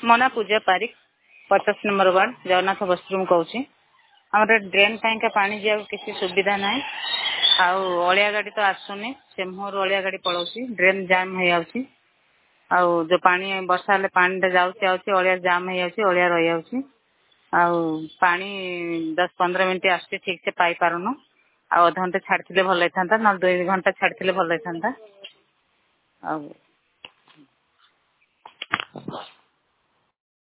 मना Puja Pareek 50 number ward Jagannath Basti कहूँ आम ड्रेन पाइका पानी जा किसी सुविधा ना आलिया गाड़ी तो आसुनी से मुहर अलिया गाड़ी पलाऊँ ड्रेन जाम हो जाऊँगी जो पानी वर्षा हेल्ले पानी जाऊँगी अलिया जाम हो जाऊँगी अलिया रही जाऊँगी पानी 10-15 मिनट आस ठीक से पाई पारुनु अध घंटे छाड़ते भल होता ना 2 घंटा छाड़ते भल होता